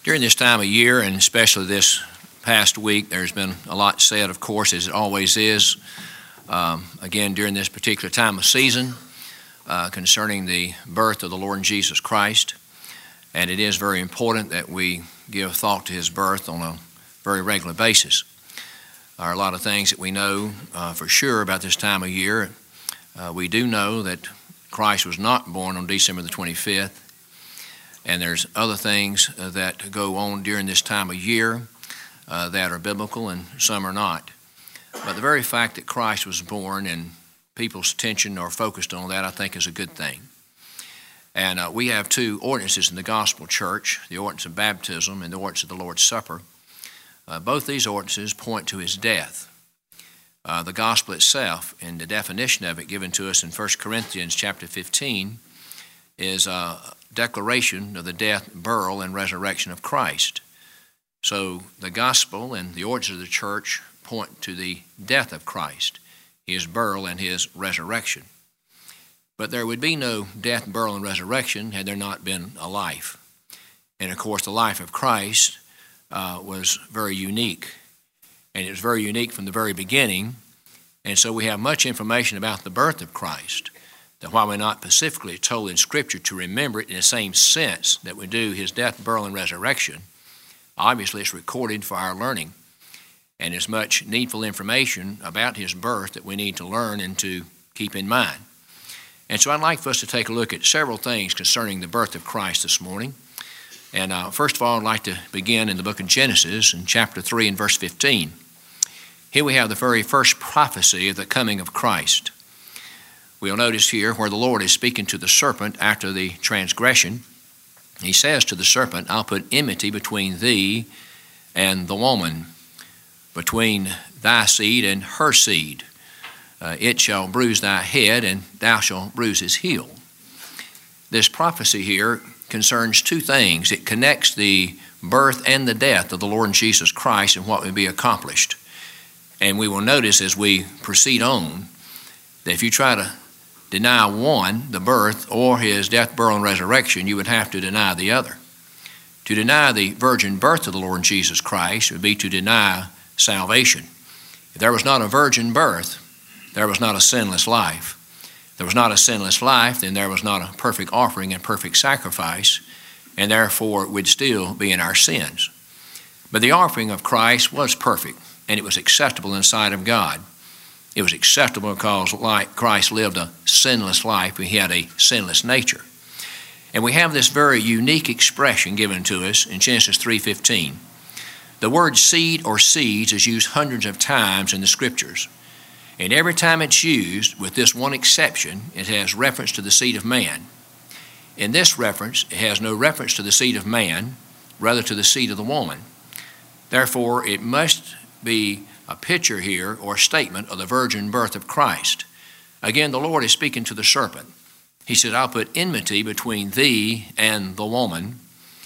During this time of year, and especially this past week, there's been a lot said, of course, as it always is, again, during this particular time of season concerning the birth of the Lord Jesus Christ. And it is very important that we give thought to his birth on a very regular basis. There are a lot of things that we know for sure about this time of year. We do know that Christ was not born on December the 25th. And there's other things that go on during this time of year that are biblical and some are not. But the very fact that Christ was born and people's attention are focused on that, I think, is a good thing. And we have two ordinances in the gospel church, the ordinance of baptism and the ordinance of the Lord's Supper. Both these ordinances point to his death. The gospel itself, and the definition of it given to us in 1 Corinthians chapter 15, is a declaration of the death, burial, and resurrection of Christ. So the gospel and the ordinances of the church point to the death of Christ, his burial, and his resurrection. But there would be no death, burial, and resurrection had there not been a life. And of course, the life of Christ was very unique. And it was very unique from the very beginning. And so we have much information about the birth of Christ, that while we're not specifically told in Scripture to remember it in the same sense that we do his death, burial, and resurrection, obviously it's recorded for our learning. And there's much needful information about his birth that we need to learn and to keep in mind. And so I'd like for us to take a look at several things concerning the birth of Christ this morning. And first of all, I'd like to begin in the book of Genesis in chapter 3 and verse 15. Here we have the very first prophecy of the coming of Christ. We'll notice here where the Lord is speaking to the serpent after the transgression. He says to the serpent, "I'll put enmity between thee and the woman, between thy seed and her seed. It shall bruise thy head, and thou shalt bruise his heel." This prophecy here concerns two things. It connects the birth and the death of the Lord Jesus Christ and what would be accomplished. And we will notice as we proceed on that if you try to deny one, the birth, or his death, burial, and resurrection, you would have to deny the other. To deny the virgin birth of the Lord Jesus Christ would be to deny salvation. If there was not a virgin birth, there was not a sinless life. If there was not a sinless life, then there was not a perfect offering and perfect sacrifice, and therefore we'd still be in our sins. But the offering of Christ was perfect, and it was acceptable in the sight of God. It was acceptable because Christ lived a sinless life, and he had a sinless nature. And we have this very unique expression given to us in Genesis 3:15. The word seed or seeds is used hundreds of times in the Scriptures. And every time it's used, with this one exception, it has reference to the seed of man. In this reference, it has no reference to the seed of man, rather to the seed of the woman. Therefore, it must be a picture here or statement of the virgin birth of Christ. Again, the Lord is speaking to the serpent. He said, "I'll put enmity between thee and the woman."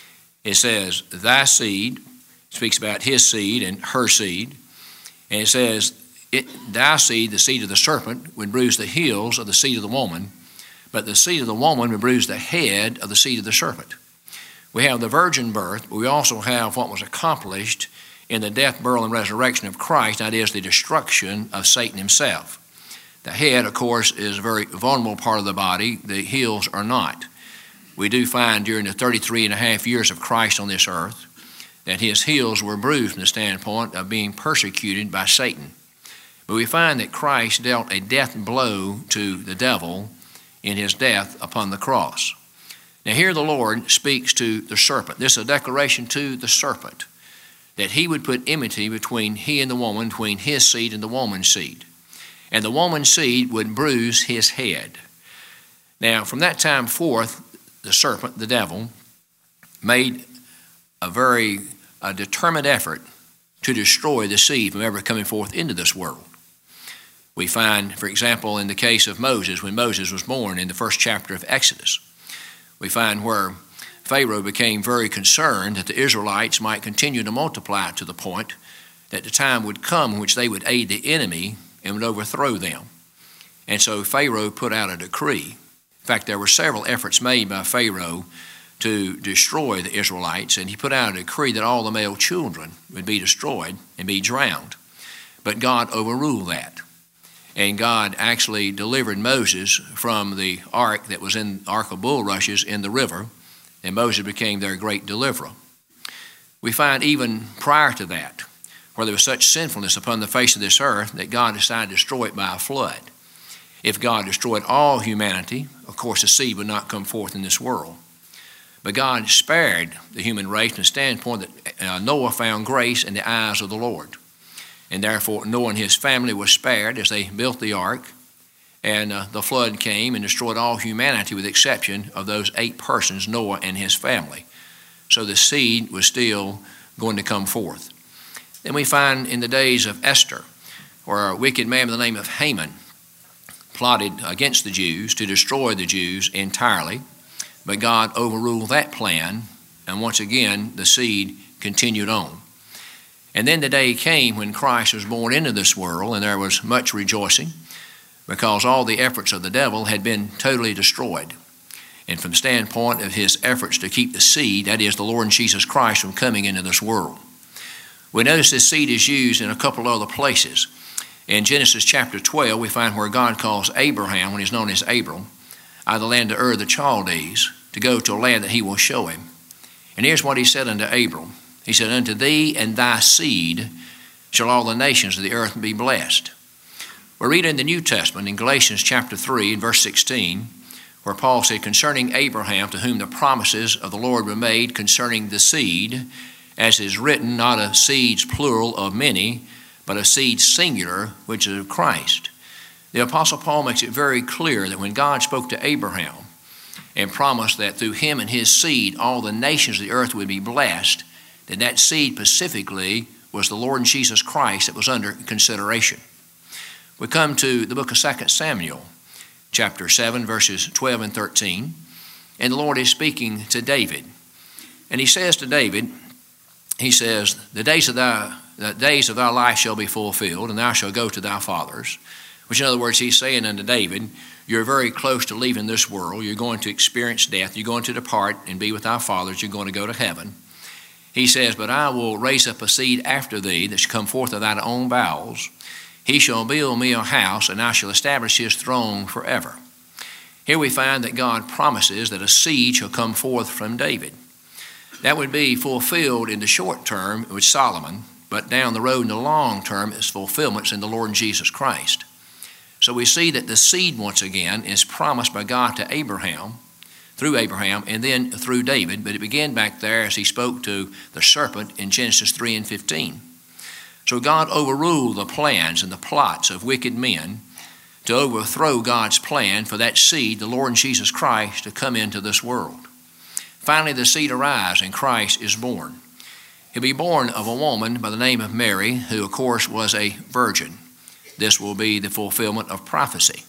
It says, "thy seed," speaks about his seed and her seed. And it says, "thy seed," the seed of the serpent, would bruise the heels of the seed of the woman, but the seed of the woman would bruise the head of the seed of the serpent. We have the virgin birth, but we also have what was accomplished in the death, burial, and resurrection of Christ, that is the destruction of Satan himself. The head, of course, is a very vulnerable part of the body. The heels are not. We do find during the 33 and a half years of Christ on this earth that his heels were bruised from the standpoint of being persecuted by Satan. But we find that Christ dealt a death blow to the devil in his death upon the cross. Now here the Lord speaks to the serpent. This is a declaration to the serpent, that he would put enmity between he and the woman, between his seed and the woman's seed. And the woman's seed would bruise his head. Now, from that time forth, the serpent, the devil, made a very determined effort to destroy the seed from ever coming forth into this world. We find, for example, in the case of Moses, when Moses was born in the first chapter of Exodus, we find where Pharaoh became very concerned that the Israelites might continue to multiply to the point that the time would come in which they would aid the enemy and would overthrow them. And so Pharaoh put out a decree. In fact, there were several efforts made by Pharaoh to destroy the Israelites, and he put out a decree that all the male children would be destroyed and be drowned. But God overruled that. And God actually delivered Moses from the ark that was in the ark of bulrushes in the river, and Moses became their great deliverer. We find even prior to that, where there was such sinfulness upon the face of this earth that God decided to destroy it by a flood. If God destroyed all humanity, of course the seed would not come forth in this world. But God spared the human race from the standpoint that Noah found grace in the eyes of the Lord. And therefore Noah and his family was spared as they built the ark, and the flood came and destroyed all humanity with the exception of those 8 persons, Noah and his family. So the seed was still going to come forth. Then we find in the days of Esther, where a wicked man by the name of Haman plotted against the Jews to destroy the Jews entirely, but God overruled that plan, and once again the seed continued on. And then the day came when Christ was born into this world, and there was much rejoicing because all the efforts of the devil had been totally destroyed. And from the standpoint of his efforts to keep the seed, that is the Lord Jesus Christ, from coming into this world. We notice this seed is used in a couple of other places. In Genesis chapter 12, we find where God calls Abraham, when he's known as Abram, out of the land of Ur the Chaldees, to go to a land that he will show him. And here's what he said unto Abram. He said, unto thee and thy seed shall all the nations of the earth be blessed. We read in the New Testament in Galatians chapter 3 and verse 16, where Paul said, concerning Abraham, to whom the promises of the Lord were made concerning the seed, as is written, not of seeds plural of many, but of seeds singular, which is of Christ. The Apostle Paul makes it very clear that when God spoke to Abraham and promised that through him and his seed all the nations of the earth would be blessed, that seed specifically was the Lord Jesus Christ that was under consideration. We come to the book of 2 Samuel, chapter 7, verses 12 and 13, and the Lord is speaking to David. And he says to David, he says, the days of thy life shall be fulfilled, and thou shalt go to thy fathers. Which in other words, he's saying unto David, you're very close to leaving this world. You're going to experience death. You're going to depart and be with thy fathers. You're going to go to heaven. He says, but I will raise up a seed after thee that shall come forth of thine own bowels. He shall build me a house, and I shall establish his throne forever. Here we find that God promises that a seed shall come forth from David. That would be fulfilled in the short term with Solomon, but down the road in the long term its fulfillments in the Lord Jesus Christ. So we see that the seed once again is promised by God to Abraham, through Abraham, and then through David, but it began back there as he spoke to the serpent in Genesis 3 and 15. So God overruled the plans and the plots of wicked men to overthrow God's plan for that seed, the Lord Jesus Christ, to come into this world. Finally, the seed arrives and Christ is born. He'll be born of a woman by the name of Mary, who of course was a virgin. This will be the fulfillment of prophecy.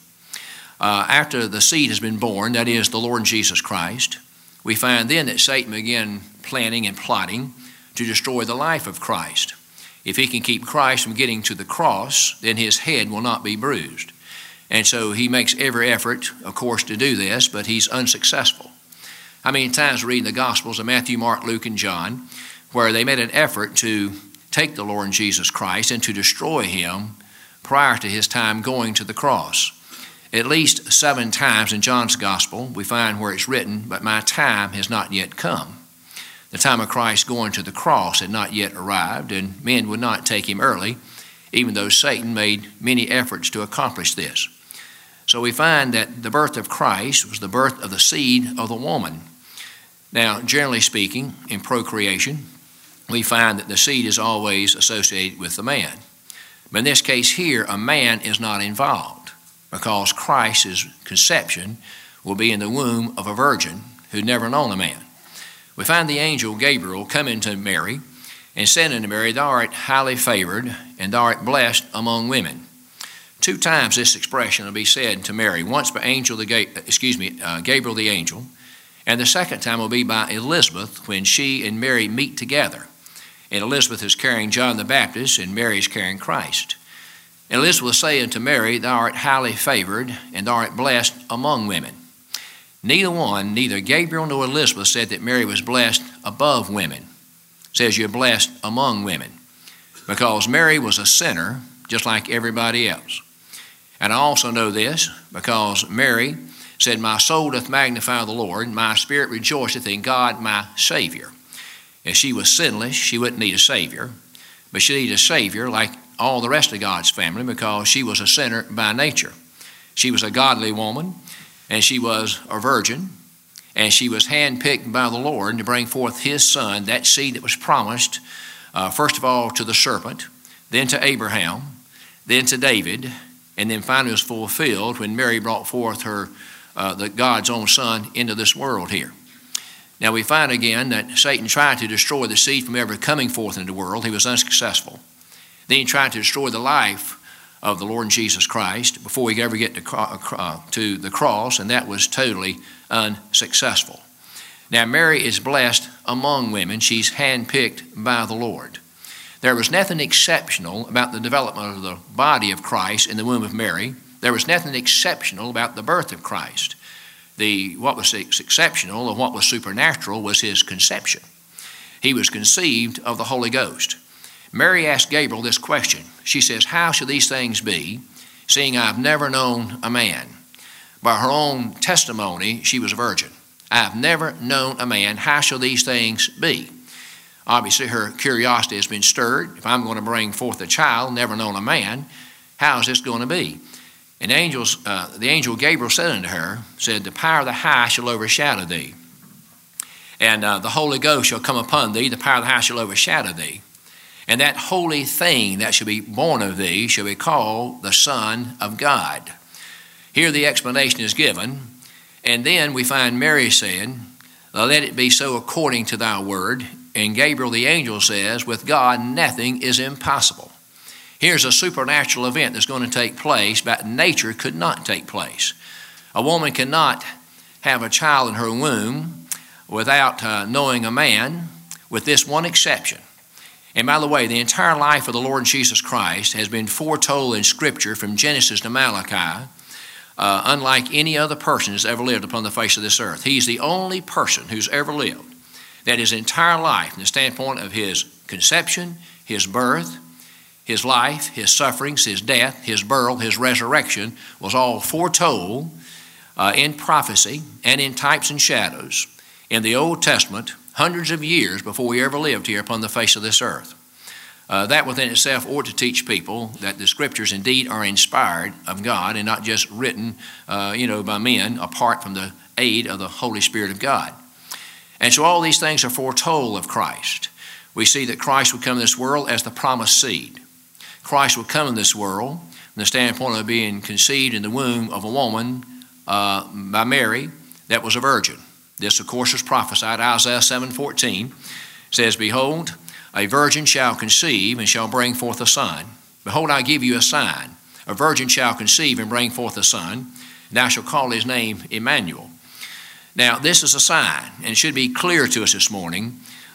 After the seed has been born, that is the Lord Jesus Christ, we find then that Satan began planning and plotting to destroy the life of Christ. If he can keep Christ from getting to the cross, then his head will not be bruised. And so he makes every effort, of course, to do this, but he's unsuccessful. How many times we read in the Gospels of Matthew, Mark, Luke, and John, where they made an effort to take the Lord Jesus Christ and to destroy him prior to his time going to the cross. At least 7 times in John's Gospel, we find where it's written, but my time has not yet come. The time of Christ going to the cross had not yet arrived, and men would not take him early, even though Satan made many efforts to accomplish this. So we find that the birth of Christ was the birth of the seed of the woman. Now, generally speaking, in procreation, we find that the seed is always associated with the man. But in this case here, a man is not involved, because Christ's conception will be in the womb of a virgin who'd never known a man. We find the angel Gabriel come into Mary and said unto Mary, thou art highly favored, and thou art blessed among women. 2 times this expression will be said to Mary, once by Gabriel the angel, and the second time will be by Elizabeth when she and Mary meet together. And Elizabeth is carrying John the Baptist, and Mary is carrying Christ. Elizabeth will say unto Mary, thou art highly favored, and thou art blessed among women. neither Gabriel nor Elizabeth said that Mary was blessed above women. It says you're blessed among women, because Mary was a sinner just like everybody else. And I also know this because Mary said, my soul doth magnify the Lord, my spirit rejoiceth in God my Savior. If she was sinless, she wouldn't need a Savior, but she needed a Savior like all the rest of God's family, because she was a sinner by nature. She was a godly woman, and she was a virgin, and she was handpicked by the Lord to bring forth his son, that seed that was promised, first of all to the serpent, then to Abraham, then to David, and then finally was fulfilled when Mary brought forth her God's own son into this world here. Now we find again that Satan tried to destroy the seed from ever coming forth into the world. He was unsuccessful. Then he tried to destroy the life of the Lord Jesus Christ before he could ever get to the cross, and that was totally unsuccessful. Now Mary is blessed among women. She's handpicked by the Lord. There was nothing exceptional about the development of the body of Christ in the womb of Mary. There was nothing exceptional about the birth of Christ. What was exceptional and what was supernatural was his conception. He was conceived of the Holy Ghost. Mary asked Gabriel this question. She says, how shall these things be, seeing I've never known a man? By her own testimony, she was a virgin. I've never known a man. How shall these things be? Obviously, her curiosity has been stirred. If I'm going to bring forth a child, never known a man, how is this going to be? And the angel Gabriel said unto her, said, the power of the high shall overshadow thee. And the Holy Ghost shall come upon thee, the power of the high shall overshadow thee. And that holy thing that shall be born of thee shall be called the Son of God. Here the explanation is given. And then we find Mary saying, let it be so according to thy word. And Gabriel the angel says, with God nothing is impossible. Here's a supernatural event that's going to take place, but nature could not take place. A woman cannot have a child in her womb without knowing a man, with this one exception. And by the way, the entire life of the Lord Jesus Christ has been foretold in Scripture from Genesis to Malachi, unlike any other person who's ever lived upon the face of this earth. He's the only person who's ever lived that his entire life, from the standpoint of his conception, his birth, his life, his sufferings, his death, his burial, his resurrection, was all foretold in prophecy and in types and shadows in the Old Testament hundreds of years before we ever lived here upon the face of this earth. That within itself ought to teach people that the Scriptures indeed are inspired of God and not just written by men apart from the aid of the Holy Spirit of God. And so all these things are foretold of Christ. We see that Christ would come in this world as the promised seed. Christ would come in this world from the standpoint of being conceived in the womb of a woman by Mary that was a virgin. This, of course, was prophesied. Isaiah 7:14 says, behold, a virgin shall conceive and shall bring forth a son. Behold, I give you a sign. A virgin shall conceive and bring forth a son, and thou shalt call his name Emmanuel. Now, this is a sign, and it should be clear to us this morning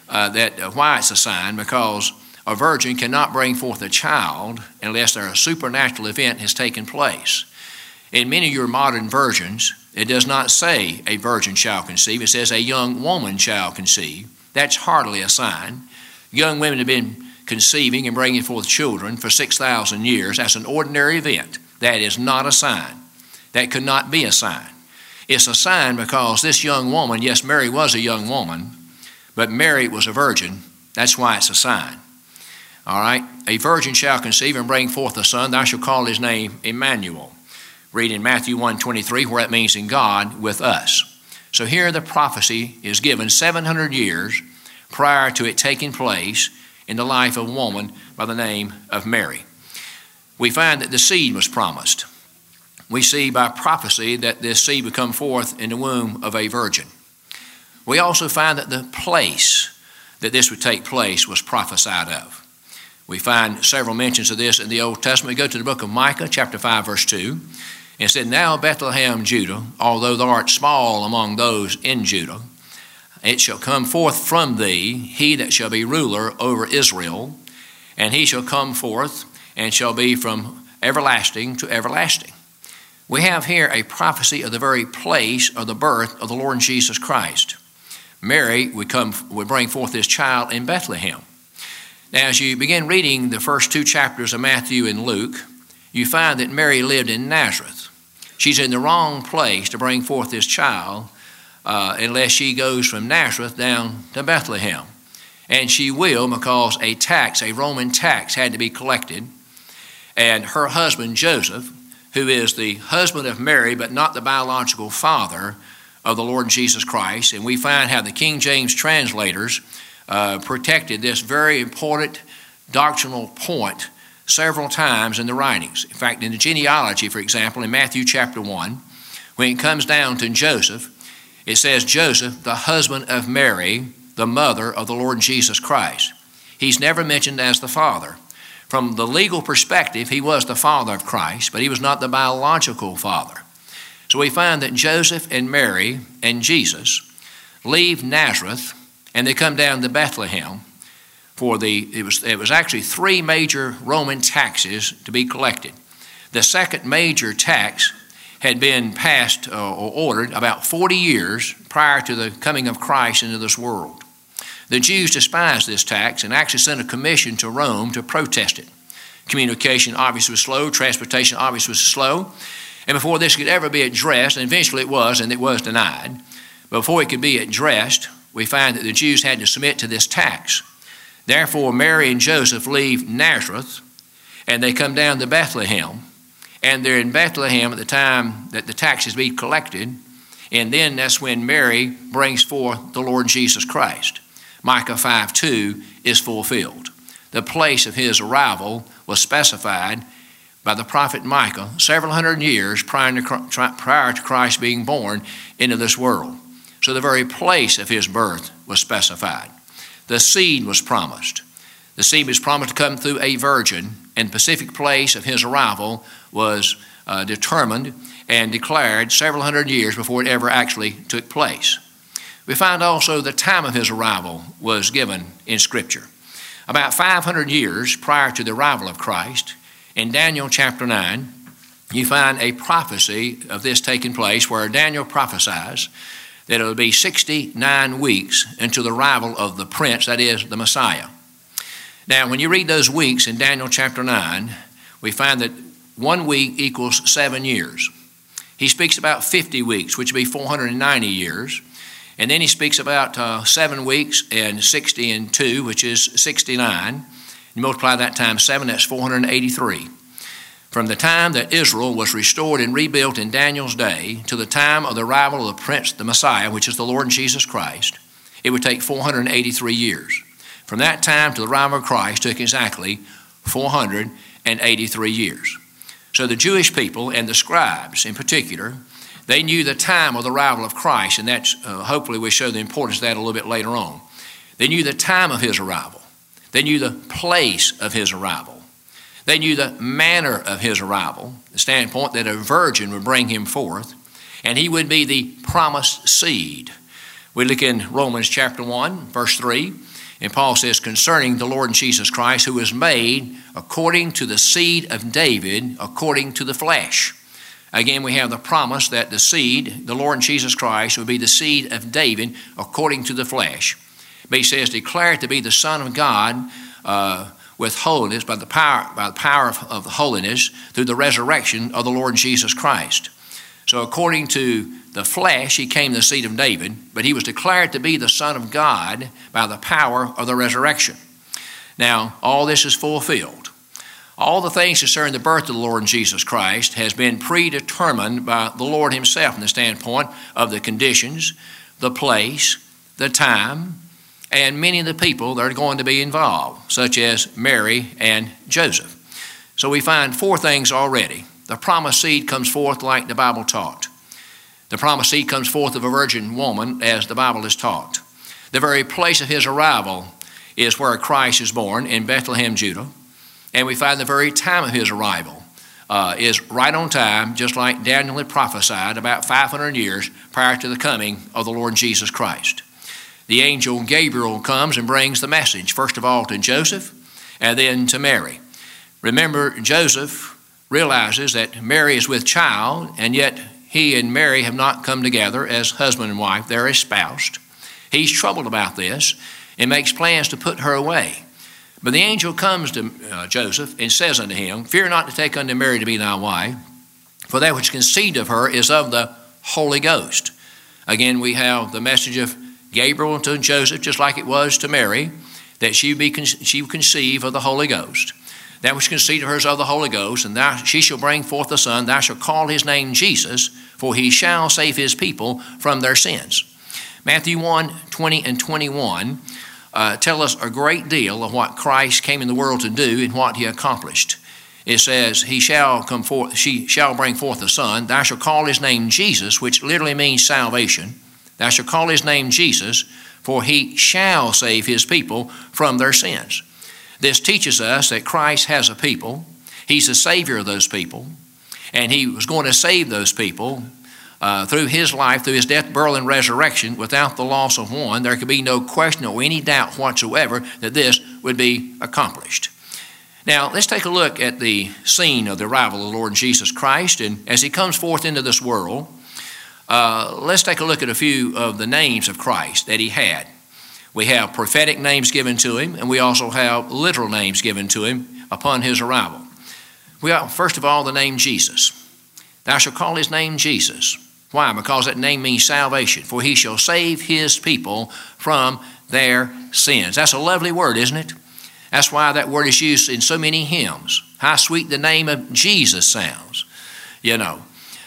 why it's a sign, because a virgin cannot bring forth a child unless a supernatural event has taken place. In many of your modern versions, it does not say a virgin shall conceive. It says a young woman shall conceive. That's hardly a sign. Young women have been conceiving and bringing forth children for 6,000 years. That's an ordinary event. That is not a sign. That could not be a sign. It's a sign because this young woman, yes, Mary was a young woman, but Mary was a virgin. That's why it's a sign. All right? A virgin shall conceive and bring forth a son. Thou shalt call his name Emmanuel. Read in Matthew 1:23 where that means in God with us. So here the prophecy is given 700 years prior to it taking place in the life of a woman by the name of Mary. We find that the seed was promised. We see by prophecy that this seed would come forth in the womb of a virgin. We also find that the place that this would take place was prophesied of. We find several mentions of this in the Old Testament. We go to the book of Micah, chapter 5, verse 2, and it said, now Bethlehem, Judah, although thou art small among those in Judah, it shall come forth from thee he that shall be ruler over Israel, and he shall come forth and shall be from everlasting to everlasting. We have here a prophecy of the very place of the birth of the Lord Jesus Christ. Mary would bring forth this child in Bethlehem. Now, as you begin reading the first two chapters of Matthew and Luke, you find that Mary lived in Nazareth. She's in the wrong place to bring forth this child unless she goes from Nazareth down to Bethlehem. And she will, because a Roman tax had to be collected. And her husband, Joseph, who is the husband of Mary, but not the biological father of the Lord Jesus Christ. And we find how the King James translators protected this very important doctrinal point several times in the writings. In fact, in the genealogy, for example, in Matthew chapter 1, when it comes down to Joseph, it says Joseph, the husband of Mary, the mother of the Lord Jesus Christ. He's never mentioned as the father. From the legal perspective, he was the father of Christ, but he was not the biological father. So we find that Joseph and Mary and Jesus leave Nazareth and they come down to Bethlehem for it was actually three major Roman taxes to be collected. The second major tax had been passed or ordered about 40 years prior to the coming of Christ into this world. The Jews despised this tax and actually sent a commission to Rome to protest it. Communication obviously was slow, transportation obviously was slow, and before this could ever be addressed, and eventually it was denied, but before it could be addressed, we find that the Jews had to submit to this tax. Therefore, Mary and Joseph leave Nazareth, and they come down to Bethlehem, and they're in Bethlehem at the time that the tax is being collected, and then that's when Mary brings forth the Lord Jesus Christ. Micah 5:2 is fulfilled. The place of his arrival was specified by the prophet Micah several hundred years prior to Christ being born into this world. So the very place of his birth was specified. The seed was promised. The seed was promised to come through a virgin, and the specific place of his arrival was determined and declared several hundred years before it ever actually took place. We find also the time of his arrival was given in Scripture. About 500 years prior to the arrival of Christ, in Daniel chapter 9, you find a prophecy of this taking place where Daniel prophesies that it will be 69 weeks until the arrival of the prince, that is, the Messiah. Now, when you read those weeks in Daniel chapter 9, we find that 1 week equals 7 years. He speaks about 50 weeks, which would be 490 years. And then he speaks about 7 weeks and 60 and 2, which is 69. You multiply that times 7, that's 483. From the time that Israel was restored and rebuilt in Daniel's day to the time of the arrival of the Prince, the Messiah, which is the Lord Jesus Christ, it would take 483 years. From that time to the arrival of Christ took exactly 483 years. So the Jewish people and the scribes in particular, they knew the time of the arrival of Christ, and that's hopefully we'll show the importance of that a little bit later on. They knew the time of his arrival. They knew the place of his arrival. They knew the manner of his arrival, the standpoint that a virgin would bring him forth, and he would be the promised seed. We look in Romans chapter 1, verse 3, and Paul says, concerning the Lord Jesus Christ, who was made according to the seed of David, according to the flesh. Again, we have the promise that the seed, the Lord Jesus Christ, would be the seed of David according to the flesh. But he says, declared to be the Son of God with holiness, by the power of holiness, through the resurrection of the Lord Jesus Christ. So according to the flesh, he came the seed of David, but he was declared to be the Son of God by the power of the resurrection. Now, all this is fulfilled. All the things concerning the birth of the Lord Jesus Christ has been predetermined by the Lord himself from the standpoint of the conditions, the place, the time, and many of the people that are going to be involved, such as Mary and Joseph. So we find 4 things already. The promised seed comes forth like the Bible taught. The promised seed comes forth of a virgin woman as the Bible is taught. The very place of his arrival is where Christ is born, in Bethlehem, Judah. And we find the very time of his arrival is right on time, just like Daniel had prophesied about 500 years prior to the coming of the Lord Jesus Christ. The angel Gabriel comes and brings the message, first of all to Joseph and then to Mary. Remember, Joseph realizes that Mary is with child, and yet he and Mary have not come together as husband and wife. They're espoused. He's troubled about this and makes plans to put her away. But the angel comes to Joseph and says unto him, Fear not to take unto Mary to be thy wife, for that which conceived of her is of the Holy Ghost. Again, we have the message of Gabriel to Joseph, just like it was to Mary, that she would conceive of the Holy Ghost. That which conceived of her is of the Holy Ghost, and she shall bring forth a son. Thou shalt call his name Jesus, for he shall save his people from their sins. Matthew 1:20 and 21 tell us a great deal of what Christ came in the world to do and what he accomplished. It says, she shall bring forth a son. Thou shalt call his name Jesus, which literally means salvation. Thou shalt call his name Jesus, for he shall save his people from their sins. This teaches us that Christ has a people. He's the Savior of those people, and he was going to save those people through his life, through his death, burial, and resurrection without the loss of one. There could be no question or any doubt whatsoever that this would be accomplished. Now, let's take a look at the scene of the arrival of the Lord Jesus Christ, and as he comes forth into this world, let's take a look at a few of the names of Christ that he had. We have prophetic names given to him, and we also have literal names given to him upon his arrival. We have, first of all, the name Jesus. Thou shalt call his name Jesus. Why? Because that name means salvation, for he shall save his people from their sins. That's a lovely word, isn't it? That's why that word is used in so many hymns. How sweet the name of Jesus sounds. You know,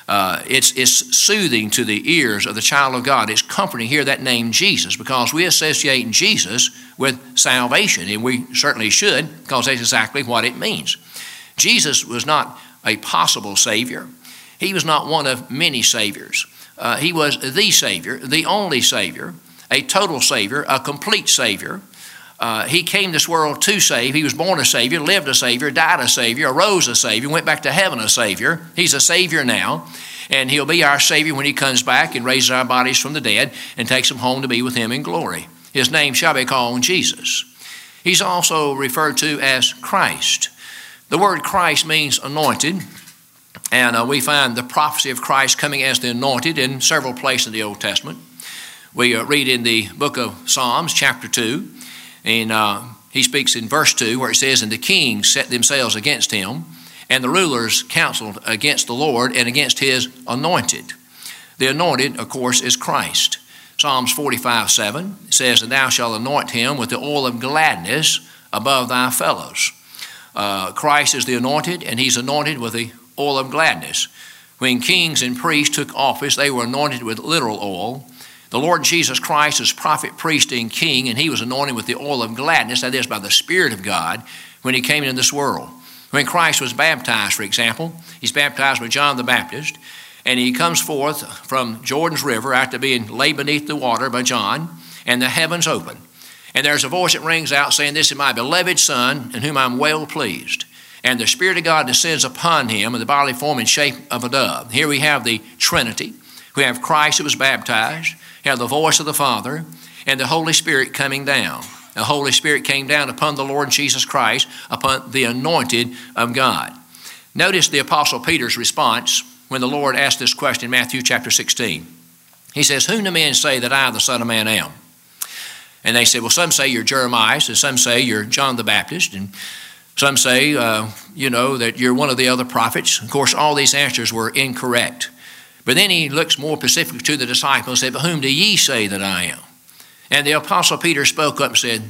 it's soothing to the ears of the child of God. It's comforting to hear that name Jesus, because we associate Jesus with salvation, and we certainly should, because that's exactly what it means. Jesus was not a possible Savior. He was not one of many Saviors. He was the Savior, the only Savior, a total Savior, a complete Savior. He came this world to save. He was born a Savior, lived a Savior, died a Savior, arose a Savior, went back to heaven a Savior. He's a Savior now, and he'll be our Savior when he comes back and raises our bodies from the dead and takes them home to be with him in glory. His name shall be called Jesus. He's also referred to as Christ. The word Christ means anointed, and we find the prophecy of Christ coming as the anointed in several places in the Old Testament. We read in the book of Psalms, chapter 2, and he speaks in verse 2 where it says, And the kings set themselves against him, and the rulers counseled against the Lord and against his anointed. The anointed, of course, is Christ. Psalms 45:7 says, And thou shalt anoint him with the oil of gladness above thy fellows. Christ is the anointed, and he's anointed with the oil of gladness. When kings and priests took office, they were anointed with literal oil. The Lord Jesus Christ is prophet, priest, and king, and he was anointed with the oil of gladness, that is, by the Spirit of God, when he came into this world. When Christ was baptized, for example, he's baptized by John the Baptist, and he comes forth from Jordan's river after being laid beneath the water by John, and the heavens open. And there's a voice that rings out saying, This is my beloved Son, in whom I'm well pleased. And the Spirit of God descends upon him in the bodily form and shape of a dove. Here we have the Trinity. We have Christ who was baptized. We have the voice of the Father and the Holy Spirit coming down. The Holy Spirit came down upon the Lord Jesus Christ, upon the anointed of God. Notice the Apostle Peter's response when the Lord asked this question in Matthew chapter 16. He says, Whom do men say that I, the Son of Man, am? And they said, well, some say you're Jeremiah, and some say you're John the Baptist, and some say, that you're one of the other prophets. Of course, all these answers were incorrect. But then he looks more specific to the disciples and said, But whom do ye say that I am? And the Apostle Peter spoke up and said,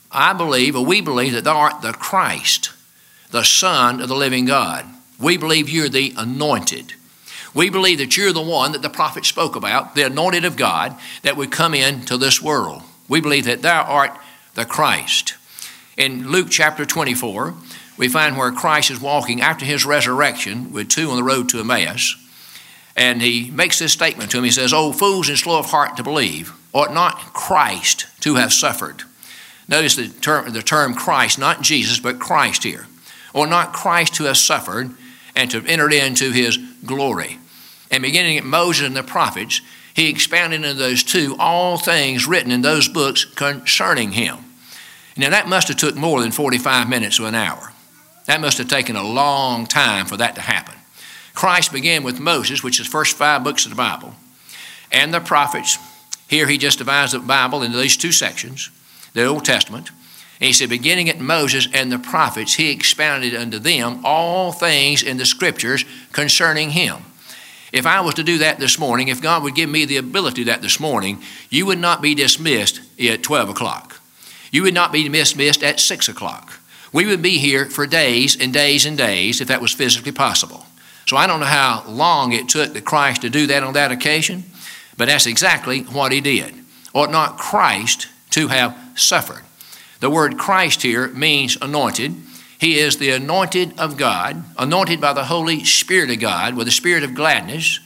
we believe that thou art the Christ, the Son of the living God. We believe you're the anointed. We believe that you're the one that the prophet spoke about, the anointed of God, that would come into this world. We believe that thou art the Christ. In Luke chapter 24, we find where Christ is walking after his resurrection with two on the road to Emmaus. And he makes this statement to him. He says, O fools and slow of heart to believe, ought not Christ to have suffered? Notice the term Christ, not Jesus, but Christ here. Or not Christ to have suffered and to have entered into his glory. And beginning at Moses and the prophets, he expounded into those two all things written in those books concerning him. Now that must have took more than 45 minutes or an hour. That must have taken a long time for that to happen. Christ began with Moses, which is the first 5 books of the Bible, and the prophets. Here he just divides the Bible into these 2 sections, the Old Testament. And he said, beginning at Moses and the prophets, he expounded unto them all things in the Scriptures concerning him. If I was to do that this morning, if God would give me the ability to do that this morning, you would not be dismissed at 12 o'clock. You would not be dismissed at 6 o'clock. We would be here for days and days and days if that was physically possible. So I don't know how long it took the Christ to do that on that occasion, but that's exactly what he did. Ought not Christ to have suffered? The word Christ here means anointed. He is the anointed of God, anointed by the Holy Spirit of God with the spirit of gladness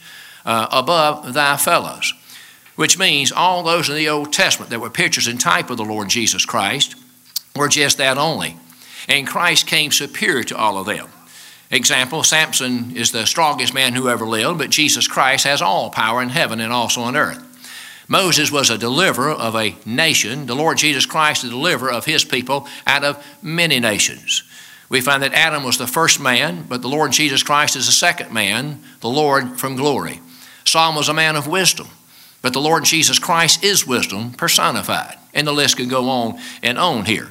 above thy fellows, which means all those in the Old Testament that were pictures and type of the Lord Jesus Christ were just that only. And Christ came superior to all of them. Example, Samson is the strongest man who ever lived, but Jesus Christ has all power in heaven and also on earth. Moses was a deliverer of a nation. The Lord Jesus Christ, the deliverer of his people out of many nations. We find that Adam was the first man, but the Lord Jesus Christ is the second man, the Lord from glory. Solomon was a man of wisdom, but the Lord Jesus Christ is wisdom personified. And the list could go on and on here.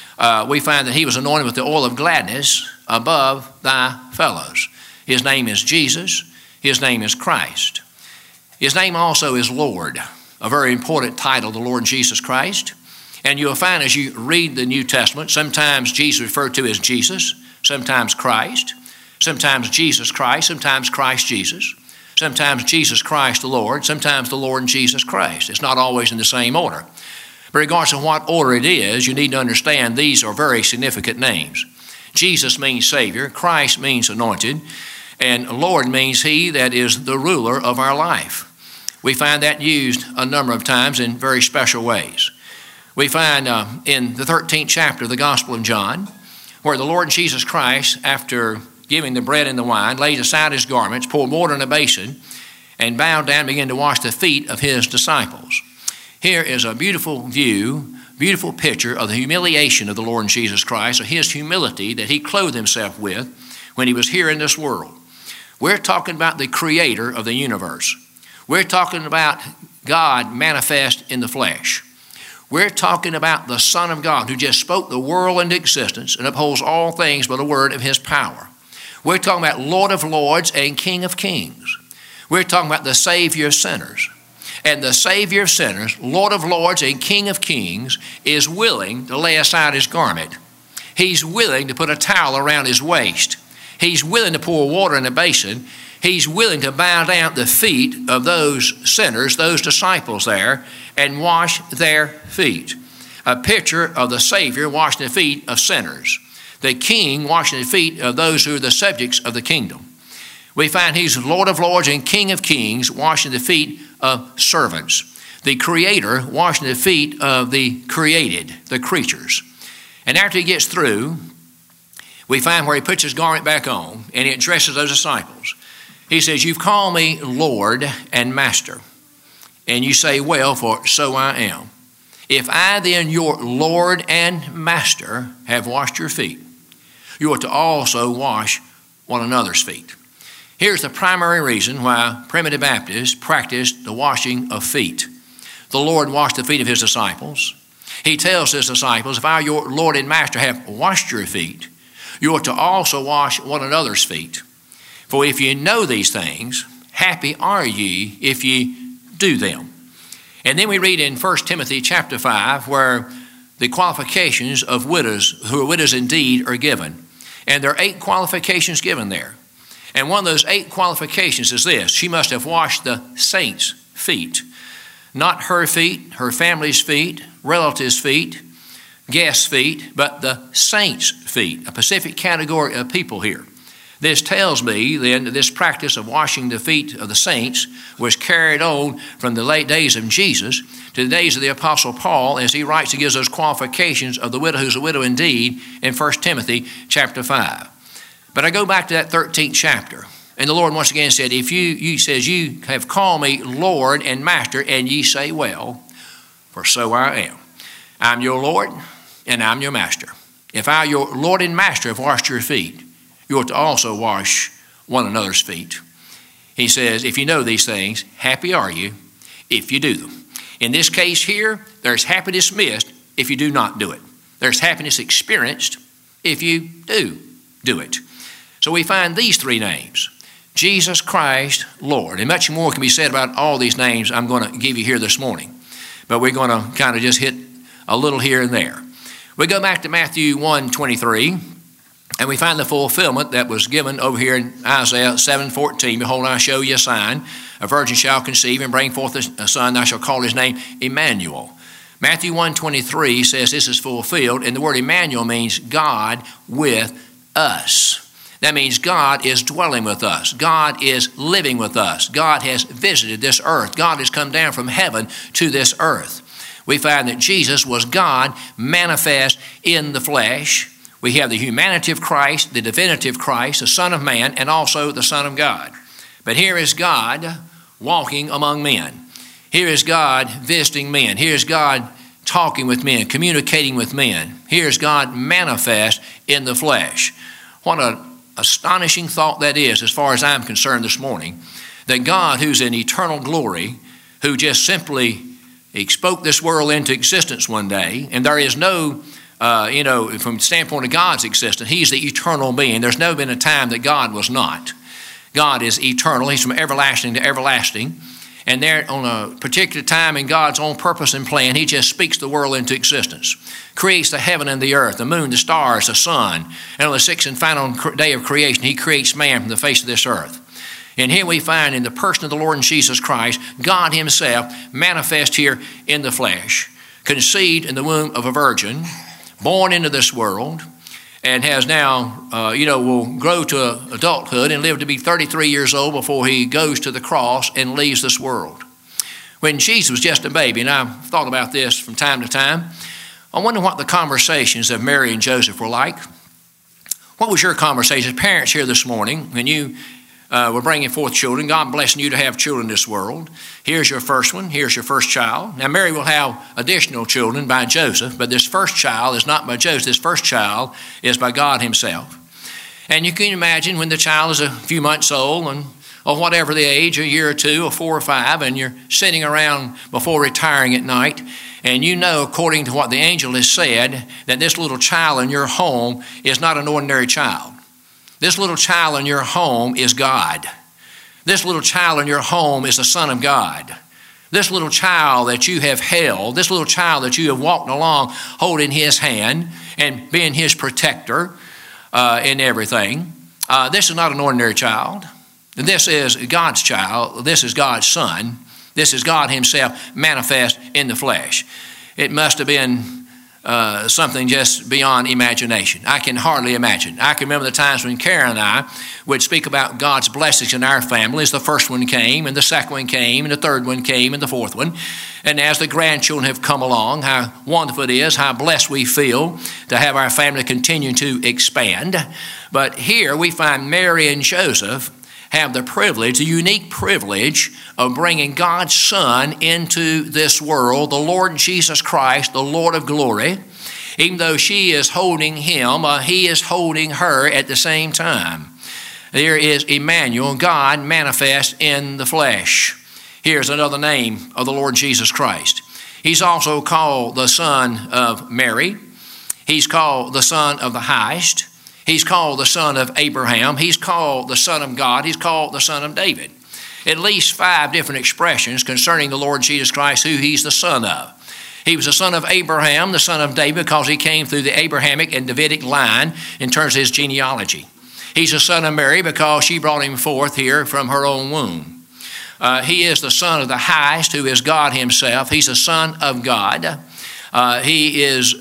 We find that he was anointed with the oil of gladness above thy fellows. His name is Jesus. His name is Christ. His name also is Lord, a very important title, the Lord Jesus Christ. And you'll find as you read the New Testament, sometimes Jesus referred to as Jesus, sometimes Christ, sometimes Jesus Christ, sometimes Christ Jesus, sometimes Jesus Christ the Lord, sometimes the Lord and Jesus Christ. It's not always in the same order. But regardless of what order it is, you need to understand these are very significant names. Jesus means Savior, Christ means anointed, and Lord means He that is the ruler of our life. We find that used a number of times in very special ways. We find in the 13th chapter of the Gospel of John, where the Lord Jesus Christ, after giving the bread and the wine, laid aside His garments, poured water in a basin, and bowed down and began to wash the feet of His disciples. Here is a beautiful view, beautiful picture of the humiliation of the Lord Jesus Christ, of His humility that He clothed Himself with when He was here in this world. We're talking about the Creator of the universe. We're talking about God manifest in the flesh. We're talking about the Son of God who just spoke the world into existence and upholds all things by the word of His power. We're talking about Lord of lords and King of kings. We're talking about the Savior of sinners. And the Savior of sinners, Lord of lords and King of kings, is willing to lay aside His garment. He's willing to put a towel around His waist. He's willing to pour water in a basin. He's willing to bow down at the feet of those sinners, those disciples there, and wash their feet. A picture of the Savior washing the feet of sinners. The King washing the feet of those who are the subjects of the kingdom. We find He's Lord of lords and King of kings, washing the feet of servants. The Creator washing the feet of the created, the creatures. And after He gets through, we find where He puts His garment back on and He addresses those disciples. He says, "You've called me Lord and Master, and you say, well, for so I am. If I then, your Lord and Master, have washed your feet, you ought to also wash one another's feet." Here's the primary reason why primitive Baptists practiced the washing of feet. The Lord washed the feet of His disciples. He tells His disciples, if I, your Lord and Master, have washed your feet, you ought to also wash one another's feet. For if you know these things, happy are ye if ye do them. And then we read in 1 Timothy chapter 5 where the qualifications of widows, who are widows indeed, are given. And there are 8 qualifications given there. And one of those 8 qualifications is this: she must have washed the saints' feet. Not her feet, her family's feet, relatives' feet, guests' feet, but the saints' feet, a specific category of people here. This tells me then that this practice of washing the feet of the saints was carried on from the late days of Jesus to the days of the Apostle Paul, as he writes and gives those qualifications of the widow who's a widow indeed in 1 Timothy chapter 5. But I go back to that 13th chapter, and the Lord once again said, if you says, you have called me Lord and Master, and ye say, well, for so I am. I'm your Lord, and I'm your Master. If I, your Lord and Master, have washed your feet, you ought to also wash one another's feet. He says, if you know these things, happy are you if you do them. In this case here, there's happiness missed if you do not do it. There's happiness experienced if you do it. So we find these three names: Jesus Christ, Lord. And much more can be said about all these names I'm going to give you here this morning. But we're going to kind of just hit a little here and there. We go back to Matthew 1:23, and we find the fulfillment that was given over here in Isaiah 7:14. Behold, I show you a sign. A virgin shall conceive and bring forth a son. Thou shalt call his name Emmanuel. Matthew 1:23 says this is fulfilled, and the word Emmanuel means God with us. That means God is dwelling with us. God is living with us. God has visited this earth. God has come down from heaven to this earth. We find that Jesus was God manifest in the flesh. We have the humanity of Christ, the divinity of Christ, the Son of Man, and also the Son of God. But here is God walking among men. Here is God visiting men. Here is God talking with men, communicating with men. Here is God manifest in the flesh. What an astonishing thought that is, as far as I'm concerned this morning, that God, who's in eternal glory, who just simply spoke this world into existence one day, and there is no, from the standpoint of God's existence, he's the eternal being. There's never been a time that God was not. God is eternal. He's from everlasting to everlasting. And there, on a particular time in God's own purpose and plan, he just speaks the world into existence, creates the heaven and the earth, the moon, the stars, the sun. And on the sixth and final day of creation, he creates man from the face of this earth. And here we find in the person of the Lord Jesus Christ, God himself manifest here in the flesh, conceived in the womb of a virgin, born into this world, and has now, will grow to adulthood and live to be 33 years old before he goes to the cross and leaves this world. When Jesus was just a baby, and I've thought about this from time to time, I wonder what the conversations of Mary and Joseph were like. What was your conversation? Parents here this morning, when you were bringing forth children, God blessing you to have children in this world. Here's your first one. Here's your first child. Now, Mary will have additional children by Joseph, but this first child is not by Joseph. This first child is by God himself. And you can imagine when the child is a few months old, or whatever the age, a year or two, or 4 or 5, and you're sitting around before retiring at night, and you know, according to what the angel has said, that this little child in your home is not an ordinary child. This little child in your home is God. This little child in your home is the Son of God. This little child that you have held, this little child that you have walked along holding his hand and being his protector in everything, this is not an ordinary child. This is God's child. This is God's Son. This is God himself manifest in the flesh. It must have been something just beyond imagination. I can hardly imagine. I can remember the times when Karen and I would speak about God's blessings in our families. The first one came, and the second one came, and the third one came, and the fourth one. And as the grandchildren have come along, how wonderful it is, how blessed we feel to have our family continue to expand. But here we find Mary and Joseph have the privilege, the unique privilege of bringing God's Son into this world, the Lord Jesus Christ, the Lord of glory. Even though she is holding him, he is holding her at the same time. There is Emmanuel, God manifest in the flesh. Here's another name of the Lord Jesus Christ. He's also called the Son of Mary. He's called the Son of the Highest. He's called the Son of Abraham. He's called the Son of God. He's called the Son of David. At least 5 different expressions concerning the Lord Jesus Christ, who he's the son of. He was the son of Abraham, the son of David, because he came through the Abrahamic and Davidic line in terms of his genealogy. He's the son of Mary because she brought him forth here from her own womb. He is the Son of the Highest, who is God himself. He's the Son of God. He is,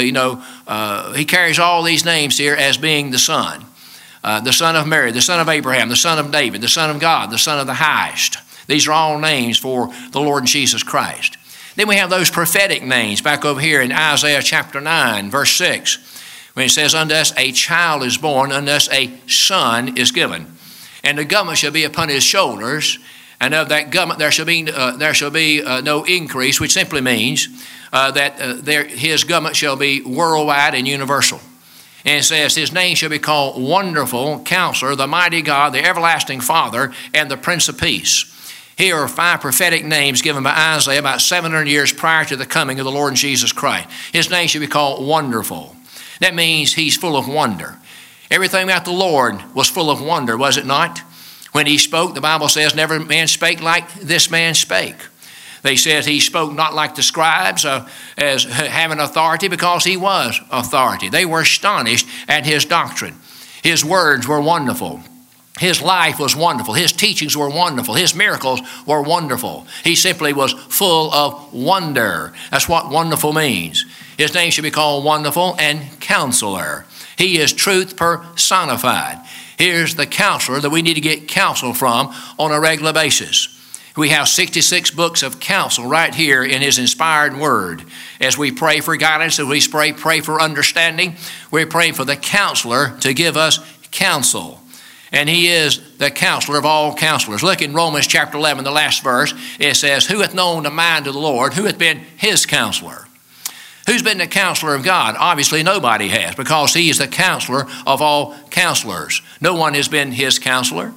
he carries all these names here as being the Son. The Son of Mary, the Son of Abraham, the Son of David, the Son of God, the Son of the Highest. These are all names for the Lord Jesus Christ. Then we have those prophetic names back over here in Isaiah chapter 9, verse 6, when it says, unto us a child is born, unto us a son is given. And the government shall be upon his shoulders, and of that government there shall be no increase, which simply means that his government shall be worldwide and universal. And it says, his name shall be called Wonderful Counselor, the Mighty God, the Everlasting Father, and the Prince of Peace. Here are 5 prophetic names given by Isaiah about 700 years prior to the coming of the Lord Jesus Christ. His name shall be called Wonderful. That means he's full of wonder. Everything about the Lord was full of wonder, was it not? When he spoke, the Bible says, never man spake like this man spake. They said he spoke not like the scribes as having authority, because he was authority. They were astonished at his doctrine. His words were wonderful. His life was wonderful. His teachings were wonderful. His miracles were wonderful. He simply was full of wonder. That's what wonderful means. His name should be called Wonderful and Counselor. He is truth personified. Here's the counselor that we need to get counsel from on a regular basis. We have 66 books of counsel right here in his inspired word. As we pray for guidance, as we pray for understanding, we pray for the counselor to give us counsel. And he is the counselor of all counselors. Look in Romans chapter 11, the last verse. It says, who hath known the mind of the Lord? Who hath been his counselor? Who's been the counselor of God? Obviously nobody has, because he is the counselor of all counselors. No one has been his counselor.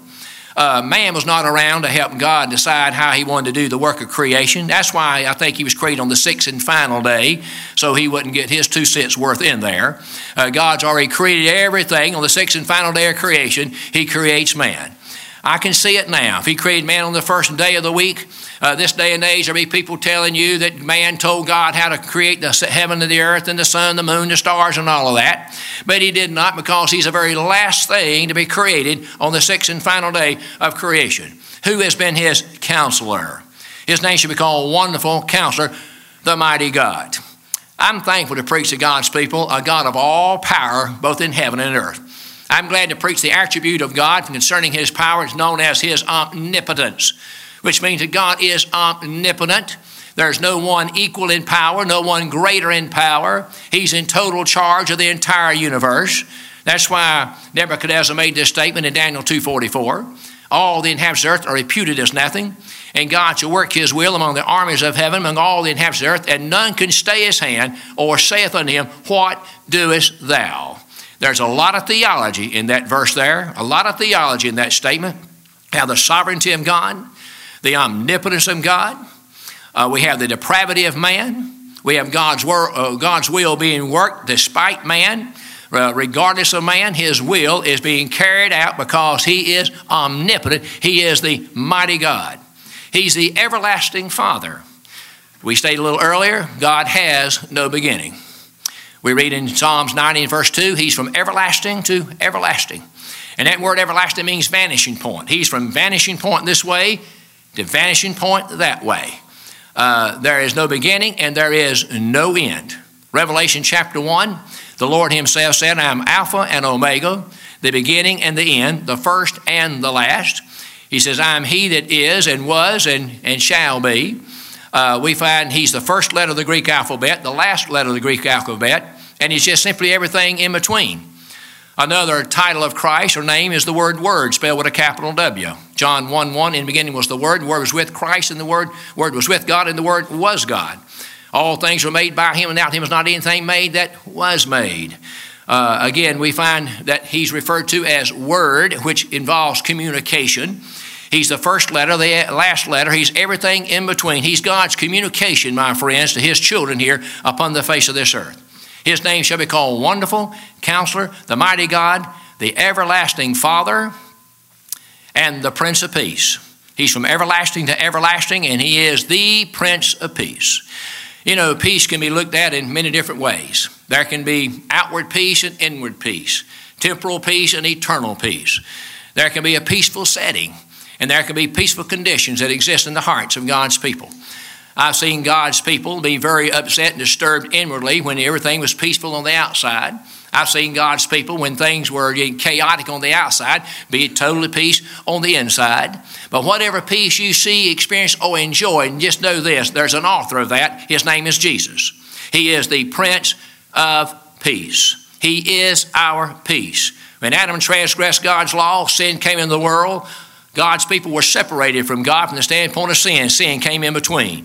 Man was not around to help God decide how he wanted to do the work of creation. That's why I think he was created on the 6th and final day, so he wouldn't get his 2 cents worth in there. God's already created everything. On the 6th and final day of creation, he creates man. I can see it now. If he created man on the first day of the week, this day and age, there'll be people telling you that man told God how to create the heaven and the earth and the sun, the moon, the stars, and all of that. But he did not, because he's the very last thing to be created on the 6th and final day of creation. Who has been his counselor? His name should be called Wonderful Counselor, the Mighty God. I'm thankful to preach to God's people, a God of all power, both in heaven and earth. I'm glad to preach the attribute of God concerning his power. It's known as his omnipotence, which means that God is omnipotent. There's no one equal in power, no one greater in power. He's in total charge of the entire universe. That's why Nebuchadnezzar made this statement in Daniel 2:44. All the inhabitants of the earth are reputed as nothing, and God shall work his will among the armies of heaven, among all the inhabitants of the earth, and none can stay his hand, or saith unto him, what doest thou? There's a lot of theology in that verse there, a lot of theology in that statement. How the sovereignty of God, the omnipotence of God, we have the depravity of man, we have God's will being worked despite man. Regardless of man, his will is being carried out because he is omnipotent. He is the mighty God. He's the everlasting Father. We stated a little earlier, God has no beginning. We read in Psalms 90 and verse 2, he's from everlasting to everlasting. And that word everlasting means vanishing point. He's from vanishing point this way to vanishing point that way. There is no beginning and there is no end. Revelation chapter 1, the Lord himself said, I am Alpha and Omega, the beginning and the end, the first and the last. He says, I am he that is and was and shall be. We find he's the first letter of the Greek alphabet, the last letter of the Greek alphabet, and he's just simply everything in between. Another title of Christ or name is the word Word, spelled with a capital W. John 1:1, in the beginning was the Word was with Christ, and the Word was with God, and the Word was God. All things were made by him, and without him was not anything made that was made. Again, we find that he's referred to as Word, which involves communication. He's the first letter, the last letter. He's everything in between. He's God's communication, my friends, to his children here upon the face of this earth. His name shall be called Wonderful Counselor, the Mighty God, the Everlasting Father, and the Prince of Peace. He's from everlasting to everlasting, and he is the Prince of Peace. You know, peace can be looked at in many different ways. There can be outward peace and inward peace, temporal peace and eternal peace. There can be a peaceful setting, and there can be peaceful conditions that exist in the hearts of God's people. I've seen God's people be very upset and disturbed inwardly when everything was peaceful on the outside. I've seen God's people when things were chaotic on the outside, be it totally peace on the inside. But whatever peace you see, experience, or enjoy, and just know this, there's an author of that. His name is Jesus. He is the Prince of Peace. He is our peace. When Adam transgressed God's law, sin came into the world. God's people were separated from God from the standpoint of sin. Sin came in between.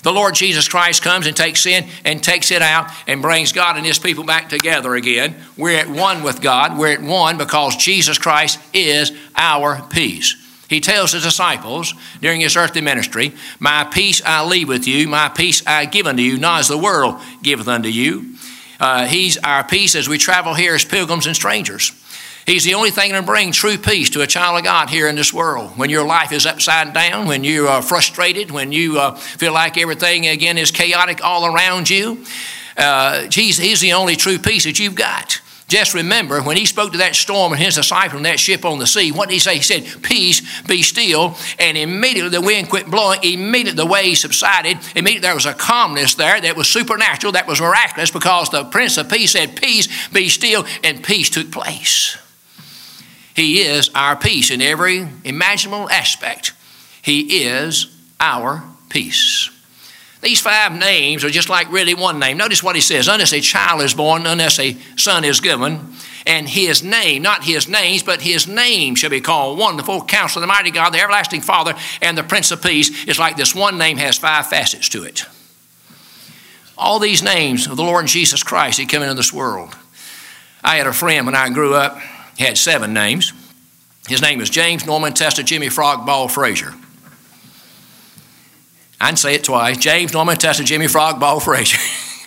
The Lord Jesus Christ comes and takes sin and takes it out and brings God and his people back together again. We're at one with God. We're at one because Jesus Christ is our peace. He tells his disciples during his earthly ministry, my peace I leave with you, my peace I give unto you, not as the world giveth unto you. He's our peace as we travel here as pilgrims and strangers. He's the only thing that can bring true peace to a child of God here in this world. When your life is upside down, when you are frustrated, when you feel like everything again is chaotic all around you, he's the only true peace that you've got. Just remember, when he spoke to that storm and his disciples on that ship on the sea, what did he say? He said, peace, be still. And immediately the wind quit blowing. Immediately the waves subsided. Immediately there was a calmness there that was supernatural, that was miraculous, because the Prince of Peace said, peace, be still, and peace took place. He is our peace in every imaginable aspect. He is our peace. These 5 names are just like really one name. Notice what he says. Unless a child is born, unless a son is given, and his name, not his names, but his name shall be called Wonderful, Counselor, the Mighty God, the Everlasting Father, and the Prince of Peace. It's like this one name has 5 facets to it. All these names of the Lord Jesus Christ, he came into this world. I had a friend when I grew up. He had 7 names. His name was James Norman Testa Jimmy Frog Ball Frazier. I can say it twice. James Norman Testa Jimmy Frog Ball Frazier.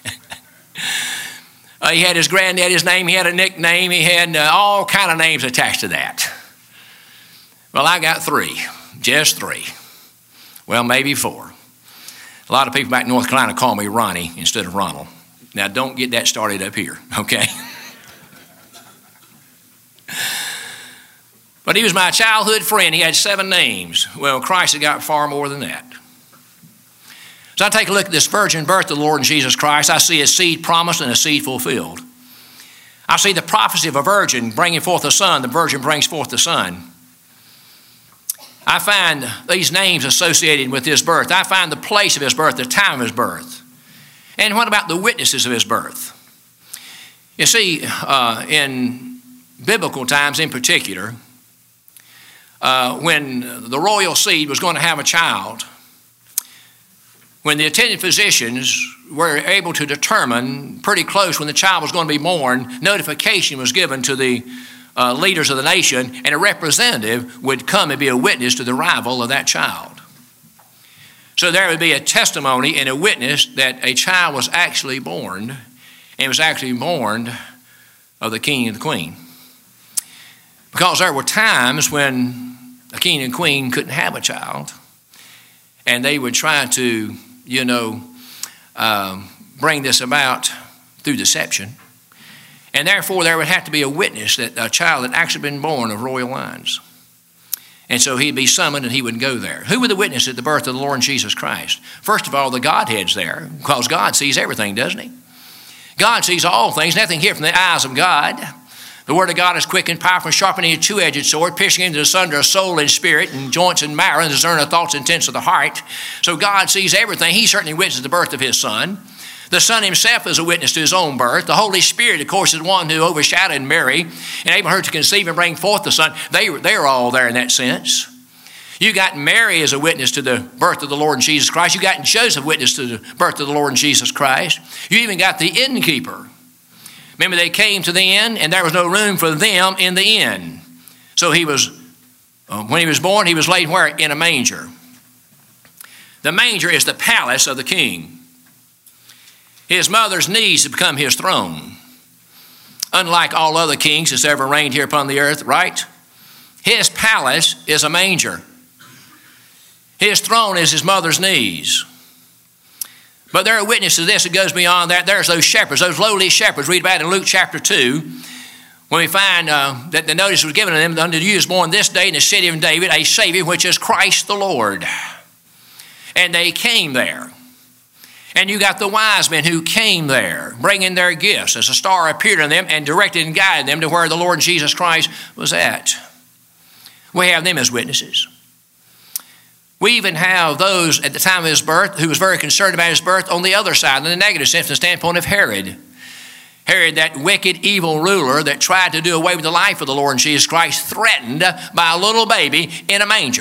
He had his granddaddy's name. He had a nickname. He had all kind of names attached to that. Well, I got 3. Just 3. Well, maybe 4. A lot of people back in North Carolina call me Ronnie instead of Ronald. Now, don't get that started up here, okay? But he was my childhood friend. He had 7 names. Well, Christ had got far more than that. So I take a look at this virgin birth of the Lord Jesus Christ. I see a seed promised and a seed fulfilled. I see the prophecy of a virgin bringing forth a son. The virgin brings forth the son. I find these names associated with his birth. I find the place of his birth, the time of his birth. And what about the witnesses of his birth? You see, in biblical times in particular, when the royal seed was going to have a child, when the attending physicians were able to determine pretty close when the child was going to be born, notification was given to the leaders of the nation, and a representative would come and be a witness to the arrival of that child. So there would be a testimony and a witness that a child was actually born, and was actually born of the king and the queen. Because there were times when a king and queen couldn't have a child, and they would try to, bring this about through deception. And therefore, there would have to be a witness that a child had actually been born of royal lines. And so he'd be summoned and he would go there. Who were the witnesses at the birth of the Lord Jesus Christ? First of all, the Godhead's there, because God sees everything, doesn't he? God sees all things, nothing hid from the eyes of God. The word of God is quick and powerful, sharpening a two-edged sword, piercing into the sunder of soul and spirit and joints and marrow, and discerning the thoughts and intents of the heart. So God sees everything. He certainly witnesses the birth of his son. The Son himself is a witness to his own birth. The Holy Spirit, of course, is one who overshadowed Mary and enabled her to conceive and bring forth the Son. They're all there in that sense. You got Mary as a witness to the birth of the Lord Jesus Christ. You got Joseph witness to the birth of the Lord Jesus Christ. You even got the innkeeper. Remember, they came to the inn, and there was no room for them in the inn. So he was, when he was born, he was laid where? In a manger. The manger is the palace of the king. His mother's knees have become his throne. Unlike all other kings that's ever reigned here upon the earth, right? His palace is a manger. His throne is his mother's knees. But there are witnesses to this. It goes beyond that. There's those shepherds, those lowly shepherds. Read about in Luke chapter 2, when we find that the notice was given to them, unto you is born this day in the city of David a Savior, which is Christ the Lord. And they came there. And you got the wise men who came there, bringing their gifts as a star appeared on them and directed and guided them to where the Lord Jesus Christ was at. We have them as witnesses. We even have those at the time of his birth who was very concerned about his birth on the other side, in the negative sense, from the standpoint of Herod. Herod, that wicked, evil ruler that tried to do away with the life of the Lord Jesus Christ, threatened by a little baby in a manger.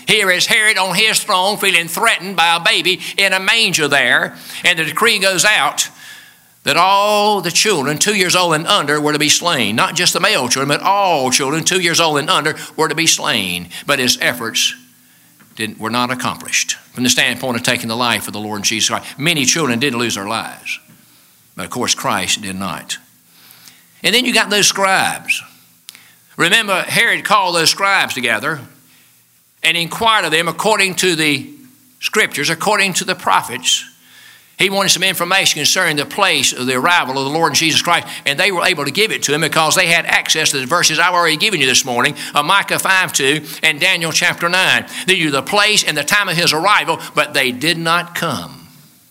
Here is Herod on his throne feeling threatened by a baby in a manger there. And the decree goes out that all the children 2 years old and under were to be slain. Not just the male children, but all children 2 years old and under were to be slain. But his efforts were not accomplished from the standpoint of taking the life of the Lord Jesus Christ. Many children did lose their lives, but of course Christ did not. And then you got those scribes. Remember, Herod called those scribes together and inquired of them according to the scriptures, according to the prophets. He wanted some information concerning the place of the arrival of the Lord Jesus Christ, and they were able to give it to him because they had access to the verses I've already given you this morning of Micah 5:2 and Daniel chapter 9. They knew the place and the time of his arrival, but they did not come.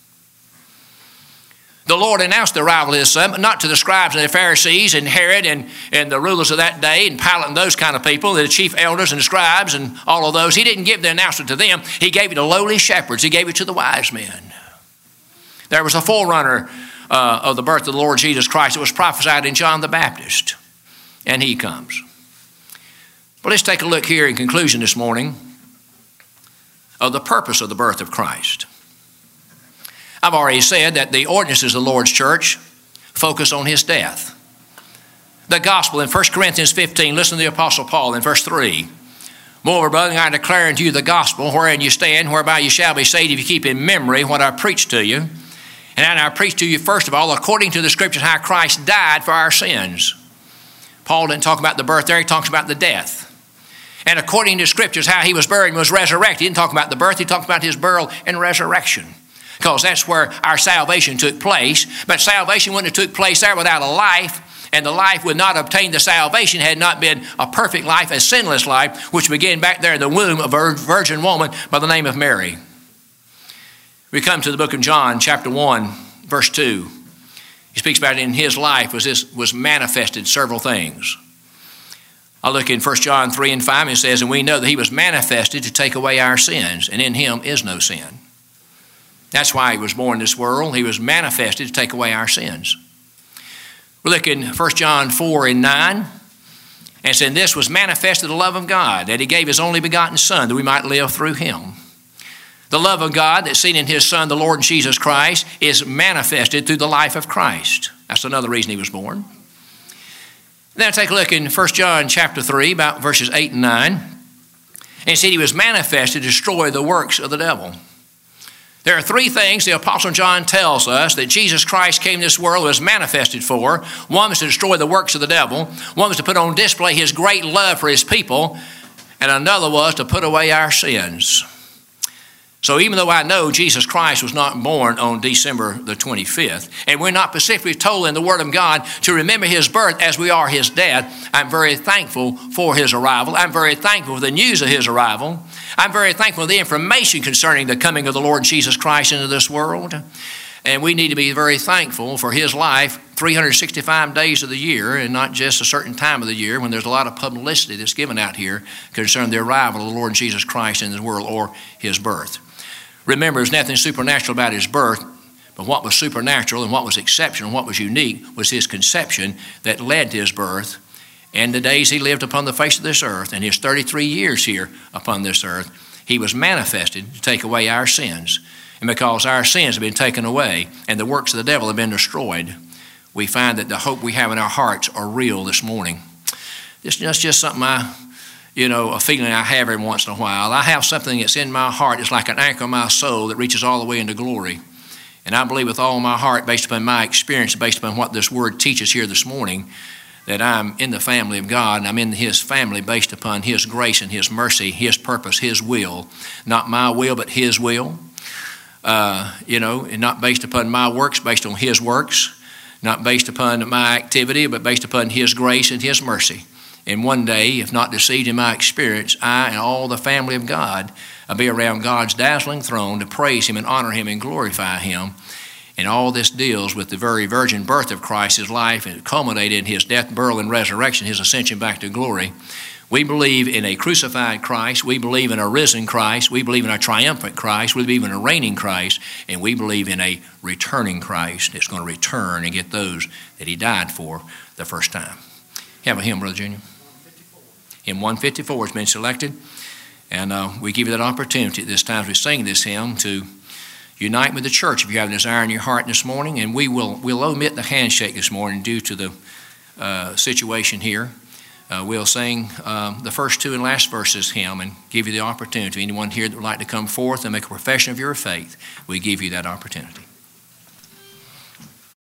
The Lord announced the arrival of his son, but not to the scribes and the Pharisees and Herod and the rulers of that day and Pilate and those kind of people, the chief elders and the scribes and all of those. He didn't give the announcement to them. He gave it to lowly shepherds. He gave it to the wise men. There was a forerunner of the birth of the Lord Jesus Christ. It was prophesied in John the Baptist, and he comes. But let's take a look here in conclusion this morning of the purpose of the birth of Christ. I've already said that the ordinances of the Lord's church focus on his death. The gospel in 1 Corinthians 15, listen to the Apostle Paul in verse 3. Moreover, brethren, I declare unto you the gospel wherein you stand, whereby you shall be saved if you keep in memory what I preached to you. And I preach to you, first of all, according to the scriptures, how Christ died for our sins. Paul didn't talk about the birth there, he talks about the death. And according to scriptures, how he was buried and was resurrected. He didn't talk about the birth, he talked about his burial and resurrection. Because that's where our salvation took place. But salvation wouldn't have took place there without a life, and the life would not obtain the salvation had not been a perfect life, a sinless life, which began back there in the womb of a virgin woman by the name of Mary. We come to the book of John, chapter 1, verse 2. He speaks about it in his life was manifested several things. I look in 1 John 3 and 5, and it says, and we know that he was manifested to take away our sins, and in him is no sin. That's why he was born in this world. He was manifested to take away our sins. We look in 1 John 4 and 9, and it said, this was manifested the love of God, that he gave his only begotten Son, that we might live through him. The love of God that's seen in his Son, the Lord Jesus Christ, is manifested through the life of Christ. That's another reason he was born. Now take a look in 1 John chapter 3, about verses 8 and 9. And it said he was manifested to destroy the works of the devil. There are three things the Apostle John tells us that Jesus Christ came to this world was manifested for. One was to destroy the works of the devil. One was to put on display his great love for his people. And another was to put away our sins. So even though I know Jesus Christ was not born on December the 25th, and we're not specifically told in the Word of God to remember his birth as we are his death, I'm very thankful for his arrival. I'm very thankful for the news of his arrival. I'm very thankful for the information concerning the coming of the Lord Jesus Christ into this world. And we need to be very thankful for his life 365 days of the year, and not just a certain time of the year when there's a lot of publicity that's given out here concerning the arrival of the Lord Jesus Christ in the world or his birth. Remember, there's nothing supernatural about his birth, but what was supernatural and what was exceptional and what was unique was his conception that led to his birth and the days he lived upon the face of this earth and his 33 years here upon this earth. He was manifested to take away our sins. And because our sins have been taken away and the works of the devil have been destroyed, we find that the hope we have in our hearts are real this morning. It's just something a feeling I have every once in a while. I have something that's in my heart. It's like an anchor in my soul that reaches all the way into glory. And I believe with all my heart, based upon my experience, based upon what this word teaches here this morning, that I'm in the family of God, and I'm in his family based upon his grace and his mercy, his purpose, his will. Not my will, but his will. And not based upon my works, based on his works. Not based upon my activity, but based upon his grace and his mercy. And one day, if not deceived in my experience, I and all the family of God will be around God's dazzling throne to praise him and honor him and glorify him. And all this deals with the very virgin birth of Christ, his life, and it culminated in his death, burial, and resurrection, his ascension back to glory. We believe in a crucified Christ. We believe in a risen Christ. We believe in a triumphant Christ. We believe in a reigning Christ. And we believe in a returning Christ that's going to return and get those that he died for the first time. Have a hymn, Brother Junior. Hymn 154 has been selected. And we give you that opportunity at this time as we sing this hymn to unite with the church if you have a desire in your heart this morning. And we'll omit the handshake this morning due to the situation here. We'll sing the first two and last verses hymn and give you the opportunity. Anyone here that would like to come forth and make a profession of your faith, we give you that opportunity.